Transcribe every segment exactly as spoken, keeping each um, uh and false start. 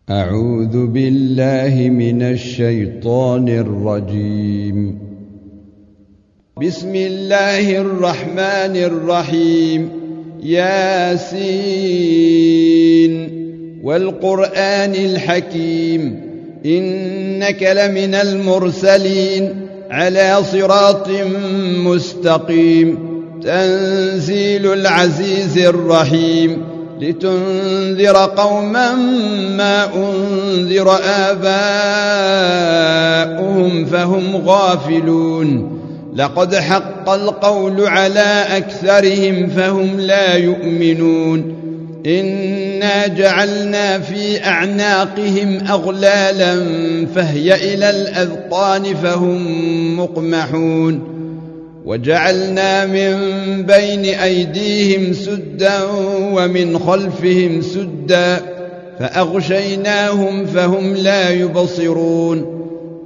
أعوذ بالله من الشيطان الرجيم. بسم الله الرحمن الرحيم. ياسين والقرآن الحكيم إنك لمن المرسلين على صراط مستقيم. تنزيل العزيز الرحيم لتنذر قوما ما أنذر آباؤهم فهم غافلون. لقد حق القول على أكثرهم فهم لا يؤمنون. إنا جعلنا في أعناقهم أغلالا فهي إلى الأذقان فهم مقمحون. وجعلنا من بين أيديهم سدا ومن خلفهم سدا فأغشيناهم فهم لا يبصرون.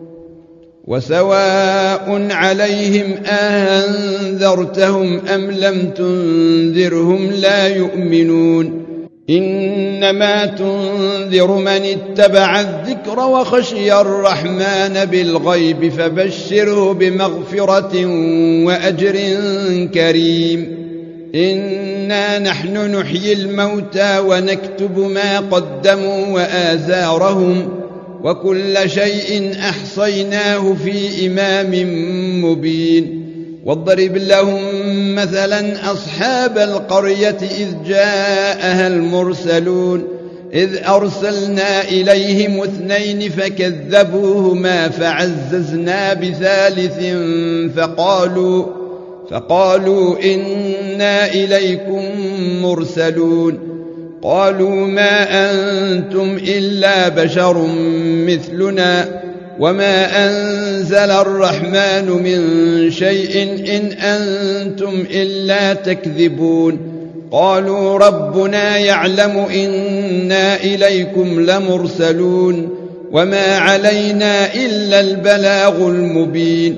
وسواء عليهم أنذرتهم أم لم تنذرهم لا يؤمنون. إنما تنذر من اتبع الذكر وخشي الرحمن بالغيب فبشره بمغفرة وأجر كريم. إنا نحن نحيي الموتى ونكتب ما قدموا وآثارهم وكل شيء أحصيناه في إمام مبين. واضرب لهم مثلا أصحاب القرية إذ جاءها المرسلون إذ أرسلنا إليهم اثنين فكذبوهما فعززنا بثالث فقالوا, فقالوا إنا إليكم مرسلون. قالوا ما أنتم إلا بشر مثلنا وما أنزل الرحمن من شيء إن أنتم إلا تكذبون. قالوا ربنا يعلم إنا إليكم لمرسلون وما علينا إلا البلاغ المبين.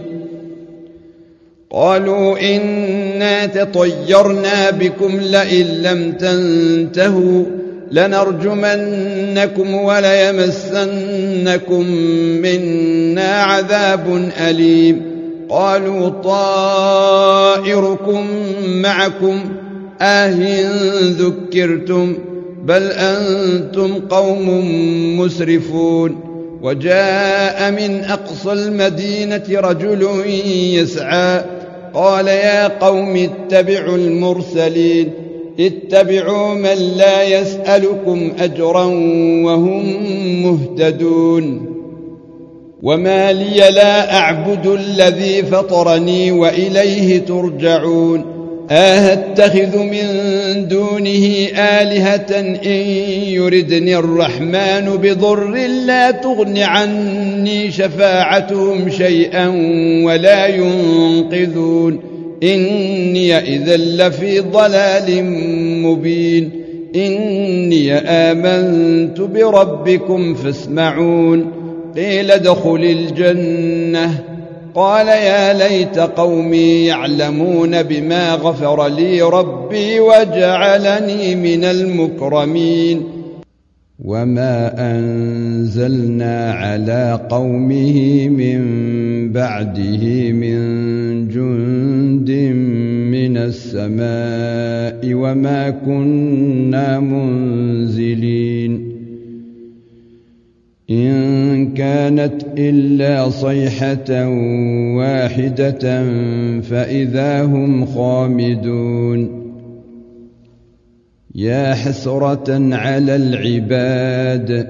قالوا إنا تطيرنا بكم لئن لم تنتهوا لنرجمنكم وليمسنكم منا عذاب أليم. قالوا طائركم معكم أهن ذكرتم بل أنتم قوم مسرفون. وجاء من أقصى المدينة رجل يسعى قال يا قوم اتبعوا المرسلين اتبعوا من لا يسألكم أجرا وهم مهتدون. وما لي لا أعبد الذي فطرني وإليه ترجعون. أهتخذ من دونه آلهة إن يردني الرحمن بضر لا تغن عني شفاعتهم شيئا ولا ينقذون. إني إذا لفي ضلال مبين. إني آمنت بربكم فاسمعون. قيل ادخل الجنة قال يا ليت قومي يعلمون بما غفر لي ربي وجعلني من المكرمين. وما أنزلنا على قومه من بعده من جند من السماء وما كنا منزلين. إن كانت إلا صيحة واحدة فإذا هم خامدون. يا حسرة على العباد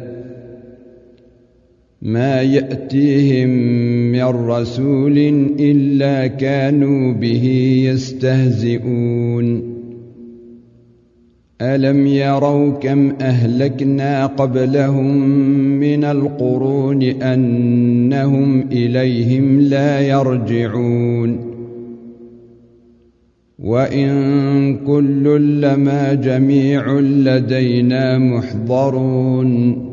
ما يأتيهم من رسول إلا كانوا به يستهزئون. ألم يروا كم أهلكنا قبلهم من القرون أنهم إليهم لا يرجعون. وإن كل لما جميع لدينا محضرون.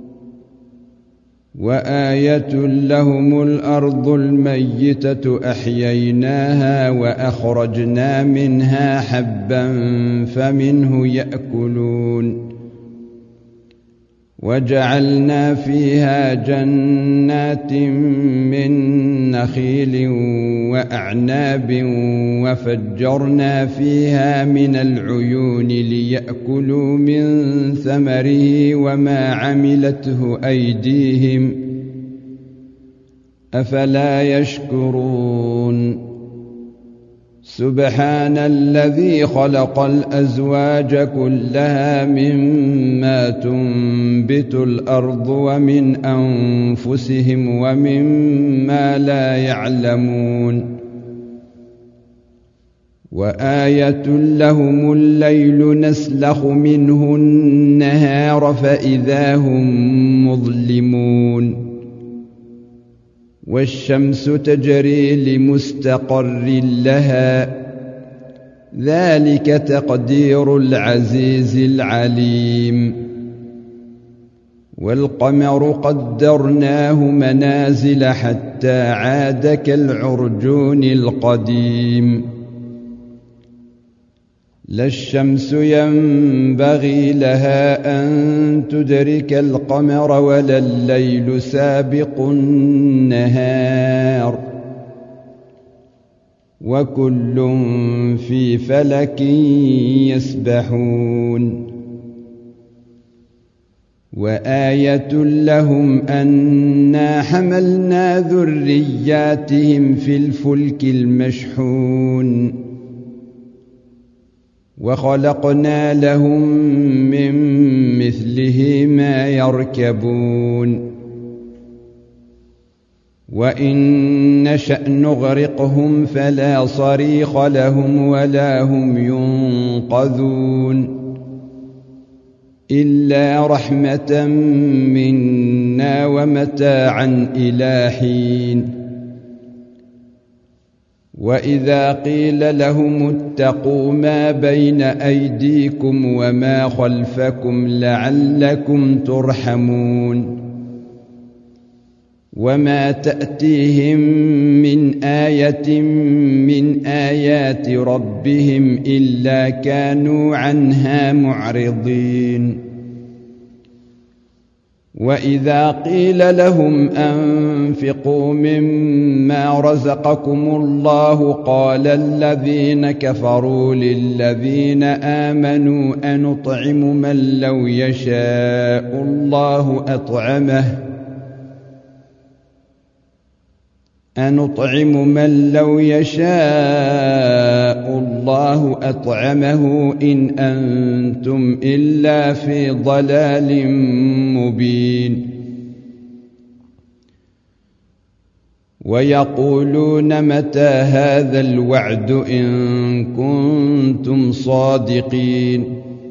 وآية لهم الأرض الميتة أحييناها وأخرجنا منها حبا فمنه يأكلون وجعلنا فيها جنات من نخيل وأعناب وفجرنا فيها من العيون ليأكلوا من ثمره وما عملته أيديهم أفلا يشكرون سبحان الذي خلق الأزواج كلها مما تنبت الأرض ومن أنفسهم ومما لا يعلمون وآية لهم الليل نسلخ منه النهار فإذا هم مظلمون والشمس تجري لمستقر لها ذلك تقدير العزيز العليم والقمر قدرناه منازل حتى عاد كالعرجون القديم لا الشمس ينبغي لها أن تدرك القمر ولا الليل سابق النهار وكل في فلك يسبحون وآية لهم أنا حملنا ذرياتهم في الفلك المشحون وخلقنا لهم من مثله ما يركبون وإن نشأ نغرقهم فلا صريخ لهم ولا هم ينقذون إلا رحمة منا ومتاعا إلى حين وإذا قيل لهم اتقوا ما بين أيديكم وما خلفكم لعلكم ترحمون وما تأتيهم من آية من آيات ربهم إلا كانوا عنها معرضين وإذا قيل لهم أنفقوا مما رزقكم الله قال الذين كفروا للذين آمنوا أنطعم من لو يشاء الله أطعمه أنطعم من لو يشاء الله أطعمه إن أنتم إلا في ضلال مبين ويقولون متى هذا الوعد إن كنتم صادقين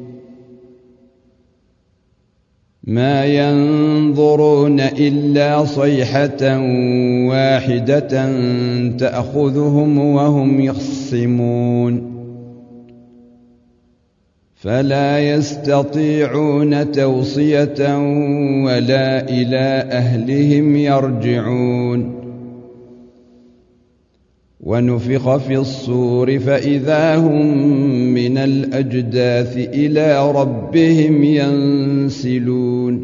ما ينظرون إلا صيحة واحدة تأخذهم وهم يخصمون فلا يستطيعون توصية ولا إلى أهلهم يرجعون ونفخ في الصور فإذا هم من الأجداث إلى ربهم ينسلون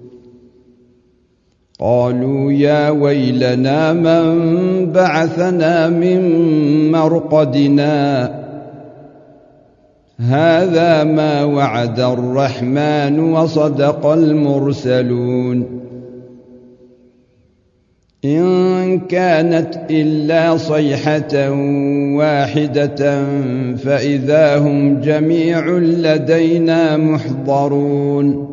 قالوا يا ويلنا من بعثنا من مرقدنا هذا ما وعد الرحمن وصدق المرسلون إن كانت إلا صيحة واحدة فإذا هم جميع لدينا محضرون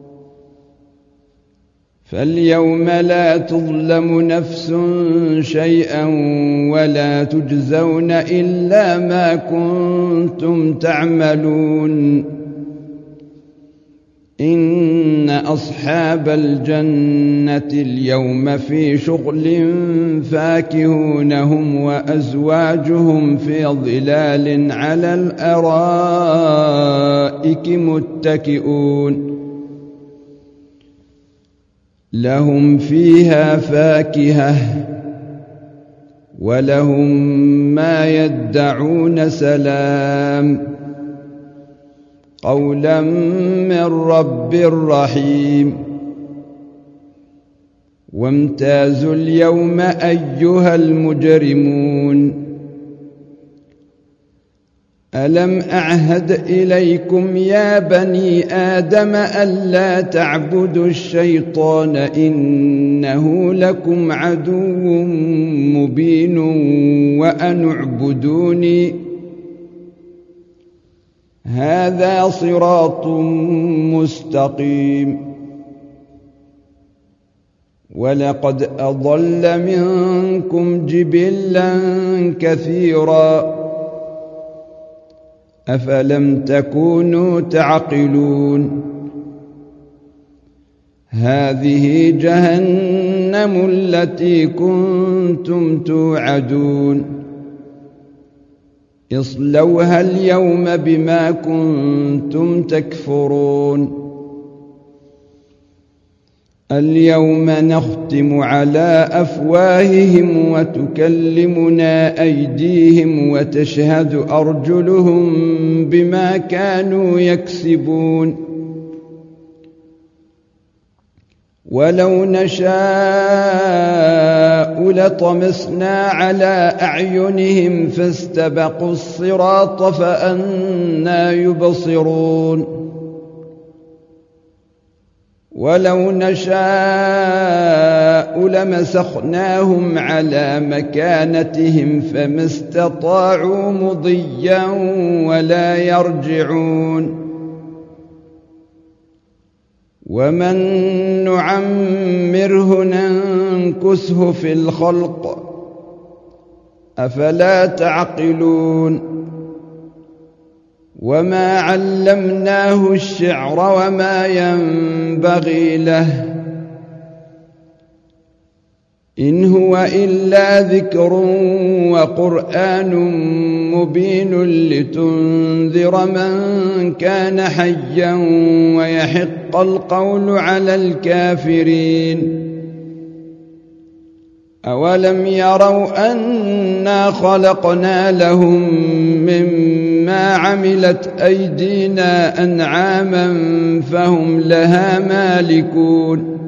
فاليوم لا تظلم نفس شيئا ولا تجزون إلا ما كنتم تعملون إن أصحاب الجنة اليوم في شغل فاكهون هم وأزواجهم في ظلال على الأرائك متكئون لهم فيها فاكهة ولهم ما يدعون سلام قولا من رب رحيم وامتازوا اليوم أيها المجرمون ألم أعهد إليكم يا بني آدم ألا تعبدوا الشيطان إنه لكم عدو مبين وأن اعبدوني هذا صراط مستقيم ولقد أضل منكم جبلا كثيرا أفلم تكونوا تعقلون هذه جهنم التي كنتم توعدون اصلوها اليوم بما كنتم تكفرون اليوم نختم على أفواههم وتكلمنا أيديهم وتشهد أرجلهم بما كانوا يكسبون ولو نشاء لطمسنا على أعينهم فاستبقوا الصراط فأنى يبصرون ولو نشاء لمسخناهم على مكانتهم فما استطاعوا مضيا ولا يرجعون ومن نعمره ننكسه في الخلق أفلا تعقلون وما علمناه الشعر وما ينبغي له إن هو إلا ذكر وقرآن مبين لتنذر من كان حيا ويحق القول على الكافرين أولم يروا أنا خلقنا لهم مما عملت أيدينا أنعاما فهم لها مالكون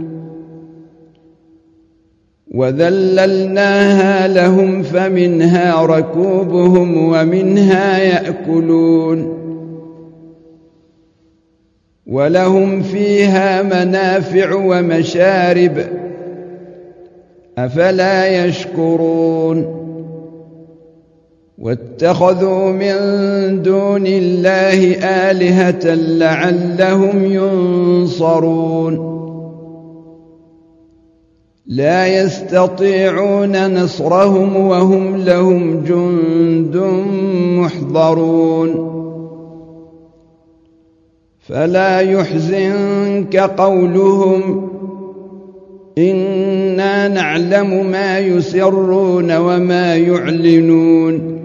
وذللناها لهم فمنها ركوبهم ومنها يأكلون ولهم فيها منافع ومشارب أفلا يشكرون واتخذوا من دون الله آلهة لعلهم ينصرون لا يستطيعون نصرهم وهم لهم جند محضرون فلا يحزنك قولهم إنا نعلم ما يسرون وما يعلنون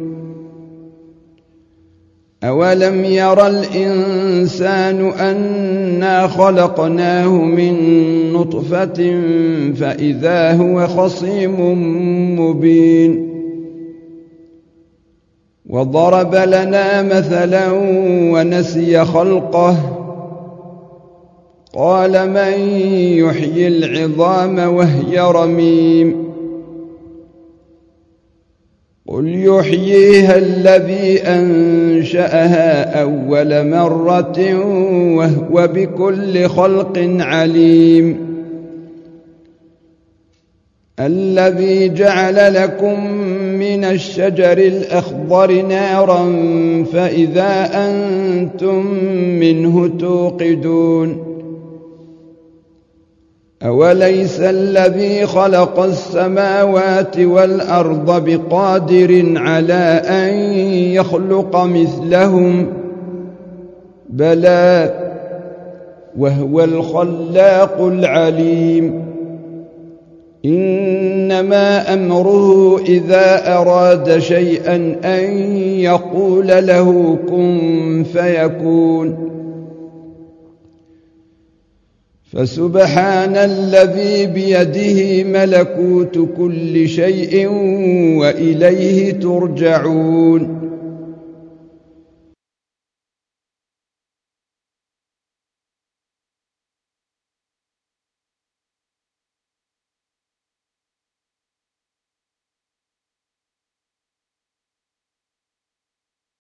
أولم ير الإنسان أنا خلقناه من نطفة فإذا هو خصيم مبين وضرب لنا مثلا ونسي خلقه قال من يحيي العظام وهي رميم قل يحييها الذي أنشأها أول مرة وهو بكل خلق عليم الذي جعل لكم من الشجر الأخضر نارا فإذا أنتم منه توقدون أوليس الذي خلق السماوات والأرض بقادر على أن يخلق مثلهم بلى وهو الخلاق العليم إنما أمره إذا أراد شيئا أن يقول له كن فيكون فسبحان الذي بيده ملكوت كل شيء وإليه ترجعون